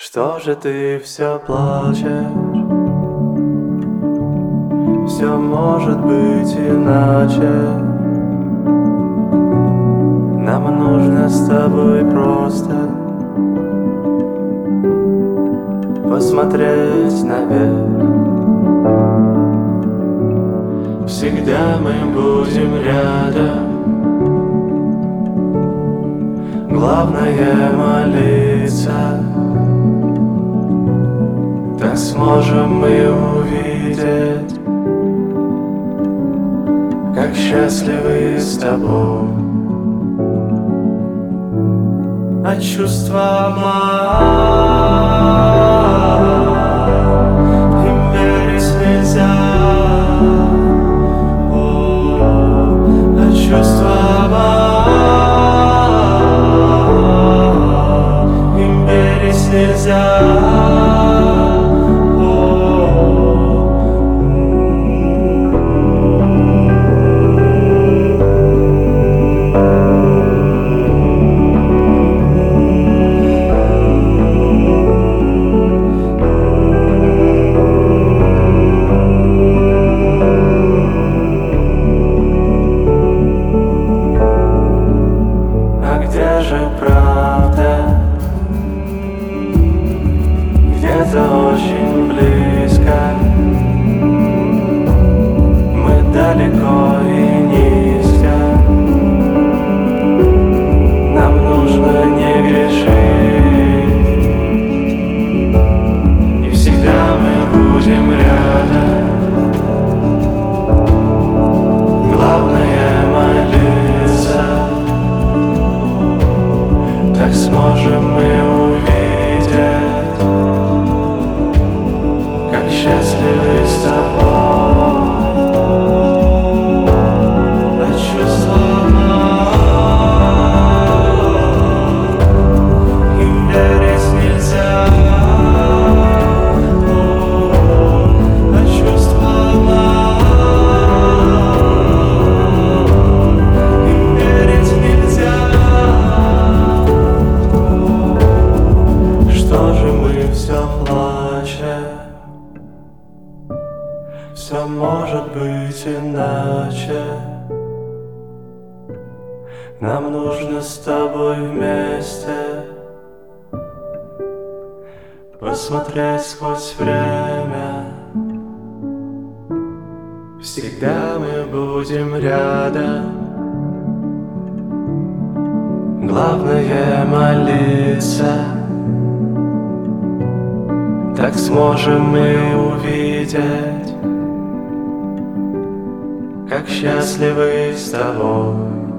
Что же ты все плачешь? Все может быть иначе. Нам нужно с тобой просто посмотреть наверх. Всегда мы будем рядом. Главное молиться. Так сможем мы увидеть, как счастливы с тобой. А чувства им верить нельзя. А чувства им верить нельзя. Правда где-то очень близко. Мы далеко и низко. Нам нужно не грешить. И всегда мы будем рядом. Главное молиться. Так сможем мы увидеть, как счастливы с тобой. А чувства им верить нельзя. А чувства им верить нельзя. Что же мы все плачем? Все может быть иначе. Нам нужно с тобой вместе посмотреть сквозь время. Всегда мы будем рядом. Главное молиться. Так сможем мы увидеть, как счастливы с тобой.